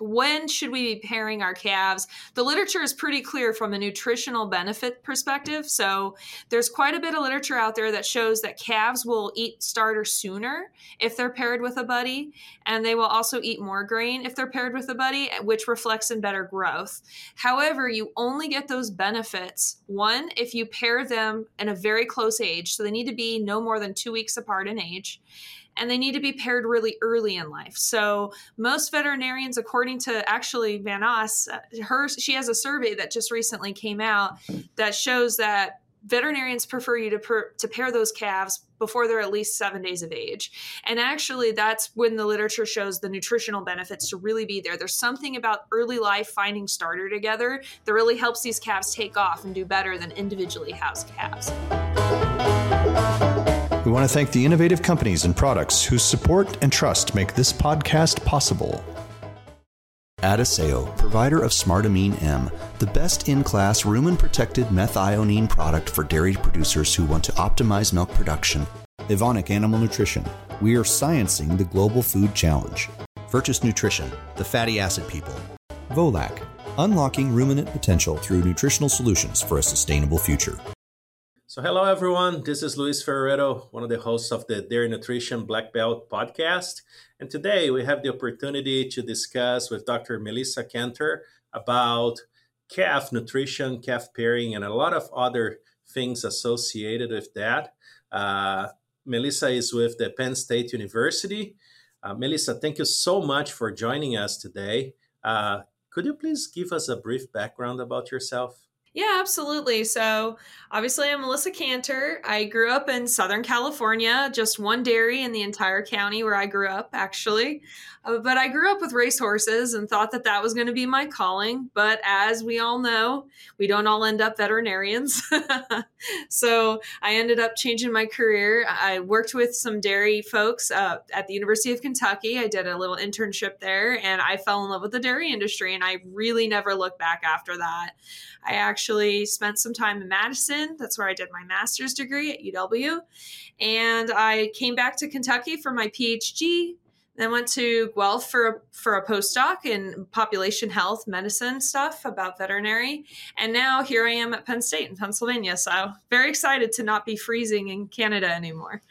when should we be pairing our calves? The literature is pretty clear from a nutritional benefit perspective. So there's quite a bit of literature out there that shows that calves will eat starter sooner if they're paired with a buddy, and they will also eat more grain if they're paired with a buddy, which reflects in better growth. However, you only get those benefits, one, if you pair them in a very close age. So they need to be no more than 2 weeks apart in age. And they need to be paired really early in life. So most veterinarians, according to actually Van Oss, she has a survey that just recently came out that shows that veterinarians prefer you to pair those calves before they're at least 7 days of age. And actually, that's when the literature shows the nutritional benefits to really be there. There's something about early life finding starter together that really helps these calves take off and do better than individually housed calves. We want to thank the innovative companies and products whose support and trust make this podcast possible. Adisseo, provider of Smartamine M, the best in-class rumen-protected methionine product for dairy producers who want to optimize milk production. Evonik Animal Nutrition, we are sciencing the global food challenge. Virtus Nutrition, the fatty acid people. Volac, unlocking ruminant potential through nutritional solutions for a sustainable future. So hello, everyone. This is Luis Ferrero, one of the hosts of the Dairy Nutrition Black Belt podcast. And today we have the opportunity to discuss with Dr. Melissa Kanter about calf nutrition, calf pairing, and a lot of other things associated with that. Melissa is with the Penn State University. Melissa, thank you so much for joining us today. Could you please give us a brief background about yourself? Yeah, absolutely. So obviously I'm Melissa Kanter. I grew up in Southern California, just one dairy in the entire county where I grew up, actually. But I grew up with racehorses and thought that that was going to be my calling. But as we all know, we don't all end up veterinarians. So I ended up changing my career. I worked with some dairy folks at the University of Kentucky. I did a little internship there and I fell in love with the dairy industry, and I really never looked back after that. I actually spent some time in Madison. That's where I did my master's degree at UW. And I came back to Kentucky for my PhD, then went to Guelph for a postdoc in population health medicine stuff about veterinary. And now here I am at Penn State in Pennsylvania. So very excited to not be freezing in Canada anymore.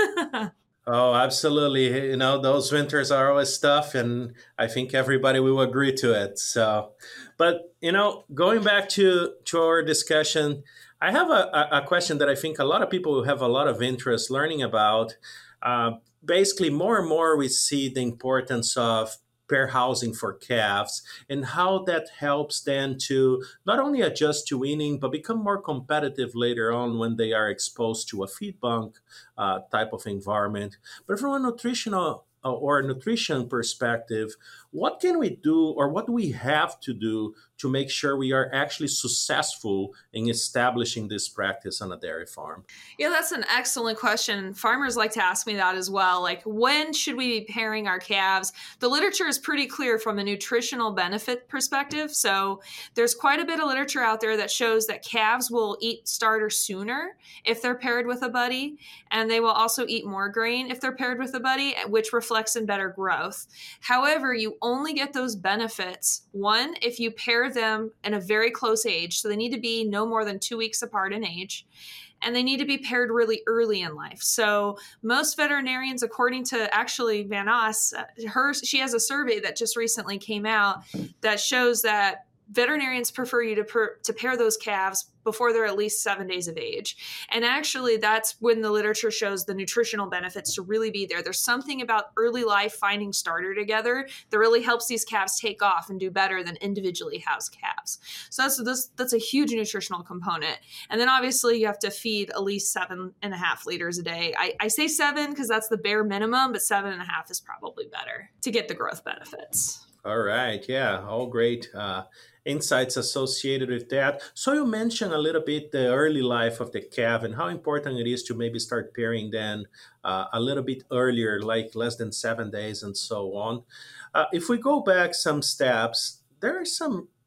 Oh, absolutely. You know, those winters are always tough, and I think everybody will agree to it. So, but, you know, going back to our discussion, I have a question that I think a lot of people will have a lot of interest learning about. Basically, more and more we see the importance of pair housing for calves and how that helps them to not only adjust to weaning, but become more competitive later on when they are exposed to a feed bunk type of environment. But from a nutritional or nutrition perspective, what can we do, or what do we have to do to make sure we are actually successful in establishing this practice on a dairy farm? Yeah, that's an excellent question. Farmers like to ask me that as well. Like, when should we be pairing our calves? The literature is pretty clear from a nutritional benefit perspective. So there's quite a bit of literature out there that shows that calves will eat starter sooner if they're paired with a buddy, and they will also eat more grain if they're paired with a buddy, which reflects in better growth. However, you only get those benefits, one, if you pair them in a very close age. So they need to be no more than 2 weeks apart in age. And they need to be paired really early in life. So most veterinarians, according to actually Van Oss, she has a survey that just recently came out that shows that veterinarians prefer you to pair those calves before they're at least 7 days of age. And actually, that's when the literature shows the nutritional benefits to really be there. There's something about early life finding starter together that really helps these calves take off and do better than individually housed calves. So that's a huge nutritional component. And then obviously you have to feed at least 7.5 liters a day. I say 7 because that's the bare minimum, but 7.5 is probably better to get the growth benefits. All right. Yeah. All great insights associated with that. So you mentioned a little bit the early life of the calf and how important it is to maybe start pairing them a little bit earlier, like less than 7 days and so on. If we go back some steps, there are some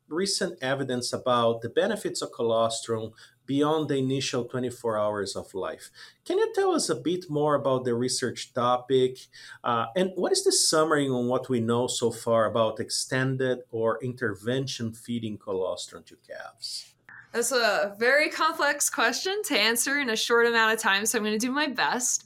recent evidence about the benefits of colostrum beyond the initial 24 hours of life. Can you tell us a bit more about the research topic? And what is the summary on what we know so far about extended or intervention feeding colostrum to calves? That's a very complex question to answer in a short amount of time, so I'm going to do my best.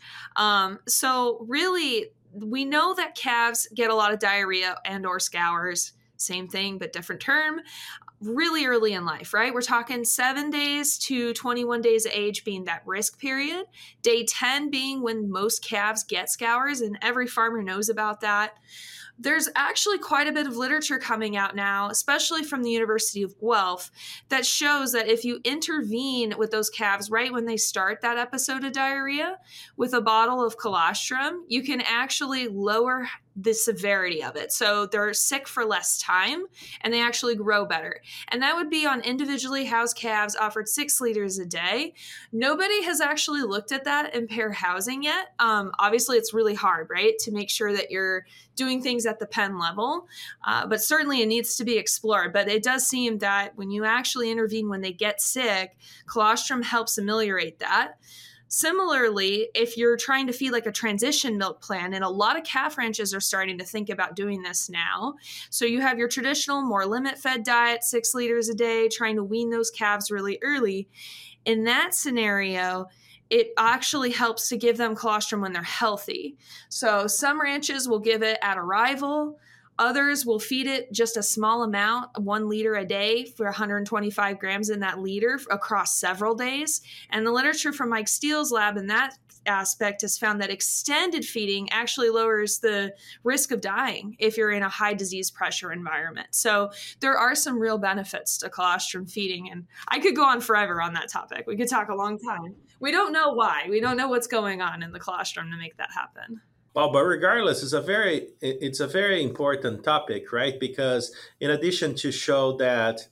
So really, we know that calves get a lot of diarrhea and or scours. Same thing, but different term. Really early in life, right? We're talking 7 days to 21 days of age being that risk period. Day 10 being when most calves get scours, and every farmer knows about that. There's actually quite a bit of literature coming out now, especially from the University of Guelph, that shows that if you intervene with those calves right when they start that episode of diarrhea with a bottle of colostrum, you can actually lower the severity of it. So they're sick for less time and they actually grow better. And that would be on individually housed calves offered 6 liters a day. Nobody has actually looked at that in pair housing yet. Obviously, it's really hard, right, to make sure that you're doing things at the pen level. But certainly it needs to be explored. But it does seem that when you actually intervene when they get sick, colostrum helps ameliorate that. Similarly, if you're trying to feed like a transition milk plan, and a lot of calf ranches are starting to think about doing this now. So you have your traditional, more limit fed diet, 6 liters a day, trying to wean those calves really early. In that scenario, it actually helps to give them colostrum when they're healthy. So some ranches will give it at arrival. Others will feed it just a small amount, 1 liter a day for 125 grams in that liter across several days. And the literature from Mike Steele's lab in that aspect has found that extended feeding actually lowers the risk of dying if you're in a high disease pressure environment. So there are some real benefits to colostrum feeding. And I could go on forever on that topic. We could talk a long time. We don't know why. We don't know what's going on in the colostrum to make that happen. Well, but regardless, it's a very important topic, right? Because in addition to show that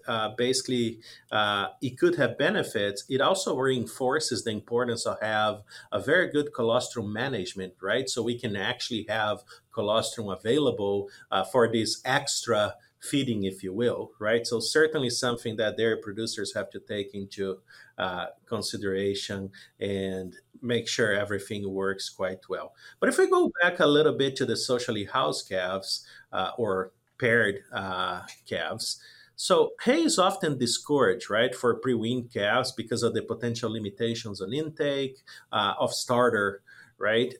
it could have benefits, it also reinforces the importance of have a very good colostrum management, right? So we can actually have colostrum available for this extra feeding, if you will, right? So certainly something that dairy producers have to take into consideration and make sure everything works quite well. But if we go back a little bit to the socially housed calves or paired calves, so hay is often discouraged, right, for pre-weaned calves because of the potential limitations on intake of starter, right?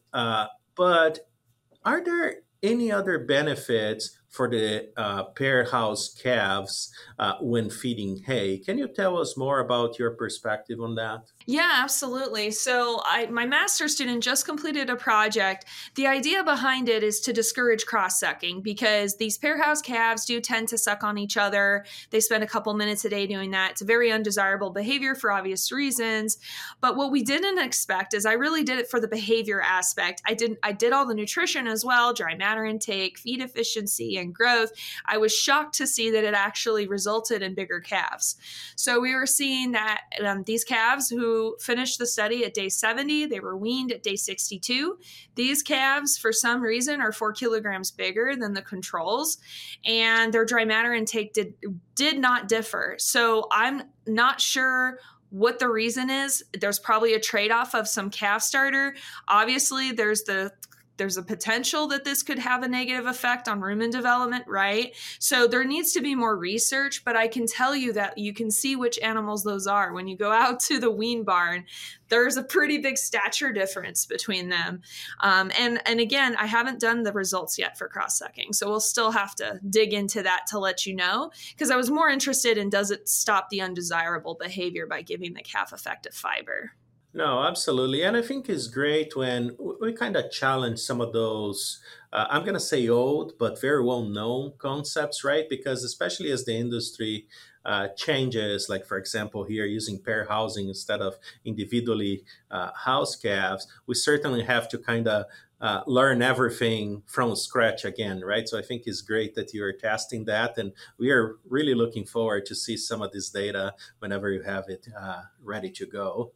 But are there any other benefits for the pair house calves when feeding hay? Can you tell us more about your perspective on that? Yeah, absolutely. So my master's student just completed a project. The idea behind it is to discourage cross-sucking because these pair house calves do tend to suck on each other. They spend a couple minutes a day doing that. It's a very undesirable behavior for obvious reasons. But what we didn't expect is I really did it for the behavior aspect. I did all the nutrition as well, dry matter intake, feed efficiency, and growth. I was shocked to see that it actually resulted in bigger calves. So we were seeing that these calves who finished the study at day 70, they were weaned at day 62. These calves, for some reason, are 4 kilograms bigger than the controls, and their dry matter intake did not differ. So I'm not sure what the reason is. There's probably a trade-off of some calf starter. Obviously, there's a potential that this could have a negative effect on rumen development, right? So there needs to be more research, but I can tell you that you can see which animals those are. When you go out to the wean barn, there's a pretty big stature difference between them. And again, I haven't done the results yet for cross-sucking, so we'll still have to dig into that to let you know, because I was more interested in does it stop the undesirable behavior by giving the calf effective fiber. No, absolutely. And I think it's great when we kind of challenge some of those, I'm going to say old, but very well known concepts, right? Because especially as the industry changes, like for example, here using pair housing instead of individually housed calves, we certainly have to kind of learn everything from scratch again, right? So I think it's great that you are testing that. And we are really looking forward to see some of this data whenever you have it ready to go.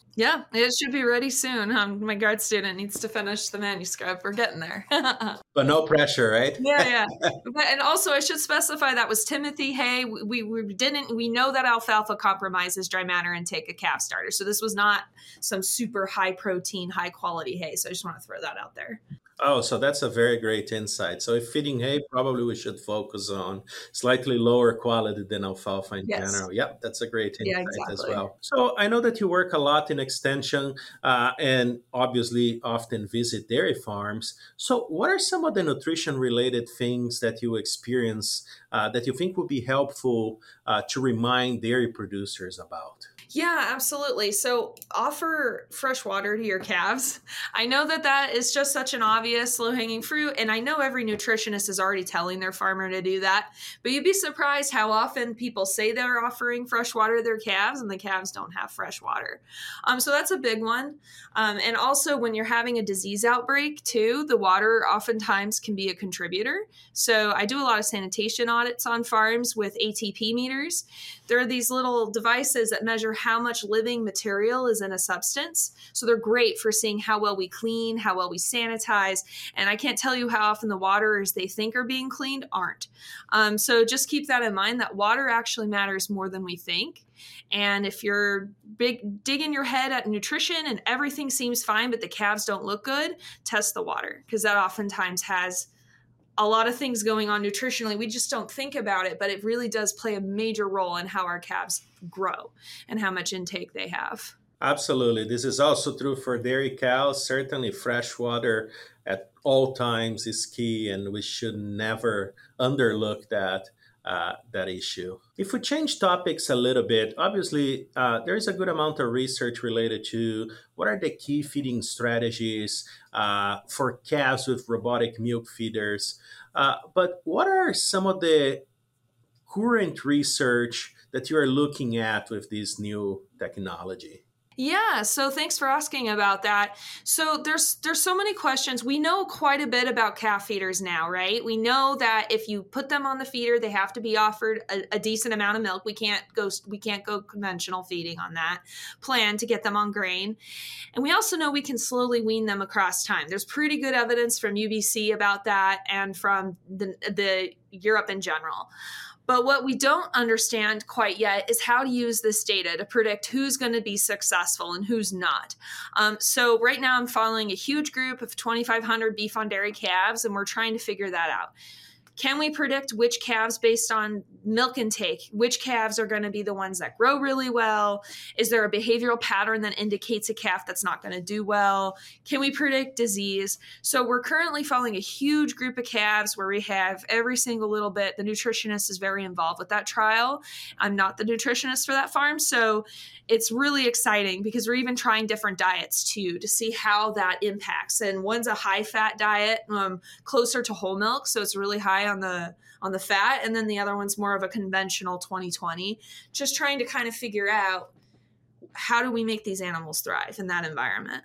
Yeah, it should be ready soon. My grad student needs to finish the manuscript. We're getting there. But no pressure, right? Yeah. And also, I should specify that was Timothy hay. We know that alfalfa compromises dry matter intake of calf starter. So this was not some super high protein, high quality hay. So I just want to throw that out there. Oh, so that's a very great insight. So if feeding hay, probably we should focus on slightly lower quality than alfalfa in Yes. general. Yep, that's a great Yeah, insight as exactly. well. So I know that you work a lot in extension and obviously often visit dairy farms. So what are some of the nutrition related things that you experience that you think would be helpful to remind dairy producers about? Yeah, absolutely. So offer fresh water to your calves. I know that is just such an obvious low hanging fruit. And I know every nutritionist is already telling their farmer to do that. But you'd be surprised how often people say they're offering fresh water to their calves and the calves don't have fresh water. So that's a big one. And also, when you're having a disease outbreak, too, the water oftentimes can be a contributor. So I do a lot of sanitation audits on farms with ATP meters. There are these little devices that measure how much living material is in a substance. So they're great for seeing how well we clean, how well we sanitize. And I can't tell you how often the waters they think are being cleaned aren't. So just keep that in mind, that water actually matters more than we think. And if you're digging your head at nutrition and everything seems fine, but the calves don't look good, test the water, because that oftentimes has a lot of things going on nutritionally. We just don't think about it, but it really does play a major role in how our calves grow and how much intake they have. Absolutely. This is also true for dairy cows. Certainly, fresh water at all times is key, and we should never underlook that issue. If we change topics a little bit, obviously, there is a good amount of research related to what are the key feeding strategies for calves with robotic milk feeders. But what are some of the current research that you are looking at with this new technology? Yeah, so thanks for asking about that. So there's so many questions. We know quite a bit about calf feeders now, right? We know that if you put them on the feeder, they have to be offered a decent amount of milk. We can't go conventional feeding on that plan to get them on grain. And we also know we can slowly wean them across time. There's pretty good evidence from UBC about that and from the Europe in general. But what we don't understand quite yet is how to use this data to predict who's going to be successful and who's not. So right now I'm following a huge group of 2,500 beef on dairy calves, and we're trying to figure that out. Can we predict which calves based on milk intake, which calves are going to be the ones that grow really well? Is there a behavioral pattern that indicates a calf that's not going to do well? Can we predict disease? So we're currently following a huge group of calves where we have every single little bit. The nutritionist is very involved with that trial. I'm not the nutritionist for that farm, so it's really exciting because we're even trying different diets too to see how that impacts. And one's a high fat diet, closer to whole milk, so it's really high on the fat, and then the other one's more of a conventional 20/20. Just trying to kind of figure out how do we make these animals thrive in that environment.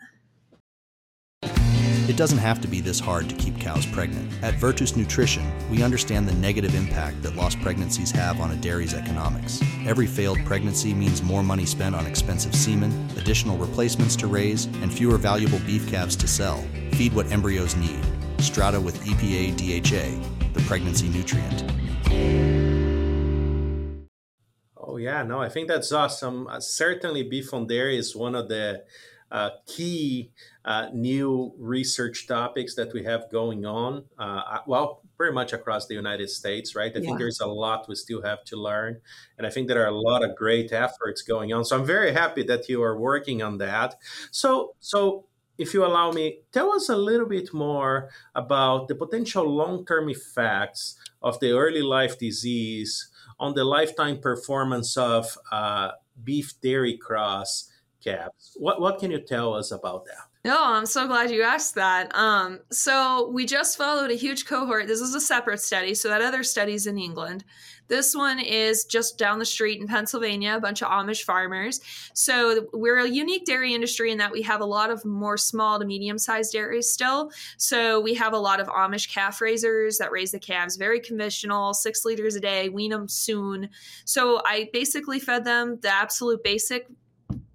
It doesn't have to be this hard to keep cows pregnant. At Virtus Nutrition, we understand the negative impact that lost pregnancies have on a dairy's economics. Every failed pregnancy means more money spent on expensive semen, additional replacements to raise, and fewer valuable beef calves to sell. Feed what embryos need. Strata with EPA DHA, the pregnancy nutrient. Oh, yeah, no, I think that's awesome. Certainly, beef on dairy is one of the key new research topics that we have going on. Well, pretty much across the United States, right? I think there's a lot we still have to learn. And I think there are a lot of great efforts going on. So I'm very happy that you are working on that. So if you allow me, tell us a little bit more about the potential long-term effects of the early life disease on the lifetime performance of beef dairy cross calves. What can you tell us about that? No, I'm so glad you asked that. So we just followed a huge cohort. This is a separate study, so that other study's in England. This one is just down the street in Pennsylvania, a bunch of Amish farmers. So we're a unique dairy industry in that we have a lot of more small to medium-sized dairies still. So we have a lot of Amish calf raisers that raise the calves, very conventional, 6 liters a day, wean them soon. So I basically fed them the absolute basic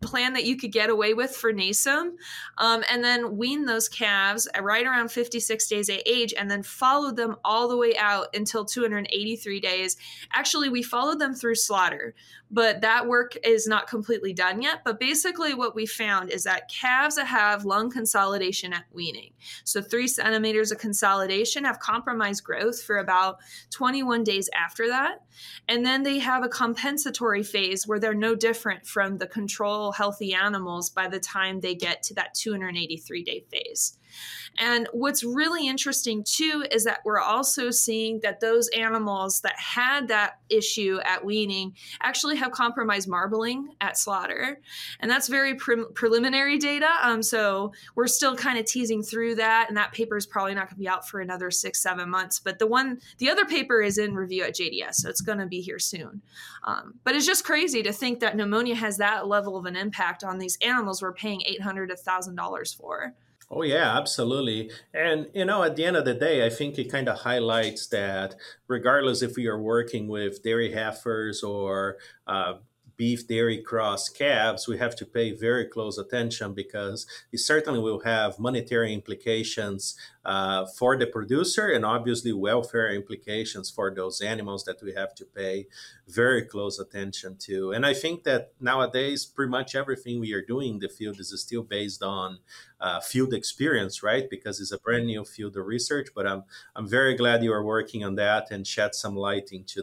plan that you could get away with for NASEM, and then wean those calves right around 56 days of age, and then followed them all the way out until 283 days. Actually, we followed them through slaughter, but that work is not completely done yet. But basically what we found is that calves that have lung consolidation at weaning, so 3 centimeters of consolidation, have compromised growth for about 21 days after that. And then they have a compensatory phase where they're no different from the control healthy animals by the time they get to that 283-day phase. And what's really interesting too is that we're also seeing that those animals that had that issue at weaning actually have compromised marbling at slaughter. And that's very preliminary data. So we're still kind of teasing through that. And that paper is probably not going to be out for another 6-7 months. But the other paper is in review at JDS, so it's going to be here soon. But it's just crazy to think that pneumonia has that level of an impact on these animals we're paying $800 to $1,000 for. Oh, yeah, absolutely. And, at the end of the day, I think it kind of highlights that regardless if we are working with dairy heifers or beef dairy cross calves, we have to pay very close attention because it certainly will have monetary implications for the producer and obviously welfare implications for those animals that we have to pay very close attention to. And I think that nowadays, pretty much everything we are doing in the field is still based on field experience, right? Because it's a brand new field of research. But I'm very glad you are working on that and shed some light into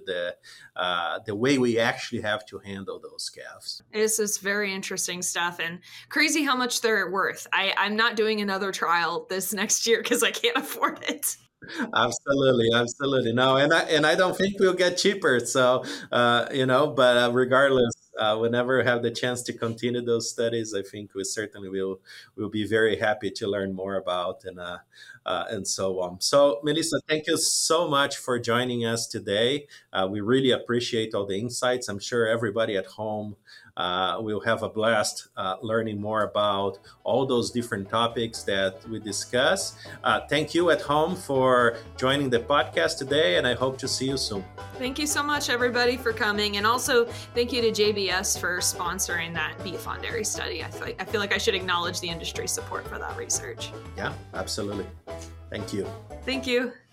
the way we actually have to handle those calves. It's just very interesting stuff and crazy how much they're worth. I'm not doing another trial this next year because I can't afford it. Absolutely. No, and I don't think we'll get cheaper. So, but regardless, whenever we have the chance to continue those studies, I think we certainly will be very happy to learn more about and so on. So, Melissa, thank you so much for joining us today. We really appreciate all the insights. I'm sure everybody at home we'll have a blast learning more about all those different topics that we discuss. Thank you at home for joining the podcast today, and I hope to see you soon. Thank you so much, everybody, for coming. And also, thank you to JBS for sponsoring that beef on dairy study. I feel like I should acknowledge the industry support for that research. Yeah, absolutely. Thank you. Thank you.